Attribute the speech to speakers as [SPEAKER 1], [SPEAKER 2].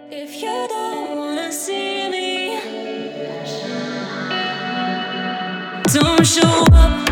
[SPEAKER 1] If you don't wanna see me, don't show up.